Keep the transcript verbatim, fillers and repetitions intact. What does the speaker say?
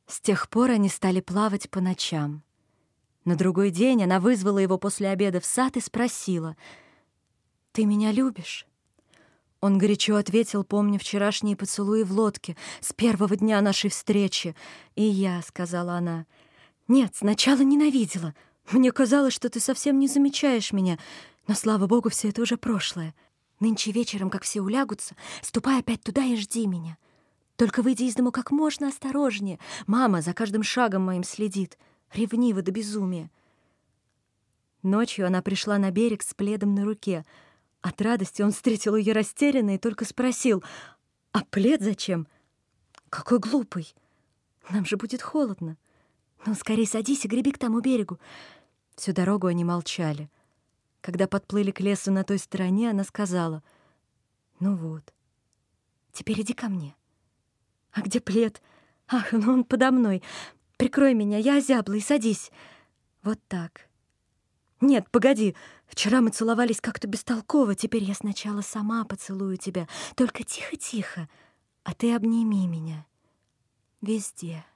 С тех пор они стали плавать по ночам. На другой день она вызвала его после обеда в сад и спросила: «Ты меня любишь?» Он горячо ответил, помня вчерашние поцелуи в лодке с первого дня нашей встречи. «И я», — сказала она, — «нет, сначала ненавидела. Мне казалось, что ты совсем не замечаешь меня, но, слава богу, все это уже прошлое. Нынче вечером, как все улягутся, ступай опять туда и жди меня. Только выйди из дому как можно осторожнее. Мама за каждым шагом моим следит, ревнива до безумия». Ночью она пришла на берег с пледом на руке. От радости он встретил ее растерянно и только спросил: «А плед зачем? Какой глупый! Нам же будет холодно. Ну, скорей садись и греби к тому берегу». Всю дорогу они молчали. Когда подплыли к лесу на той стороне, она сказала: «Ну вот, теперь иди ко мне». «А где плед? Ах, ну он подо мной. Прикрой меня, я озябла, и садись. Вот так. Нет, погоди, вчера мы целовались как-то бестолково, теперь я сначала сама поцелую тебя. Только тихо-тихо, а ты обними меня. Везде».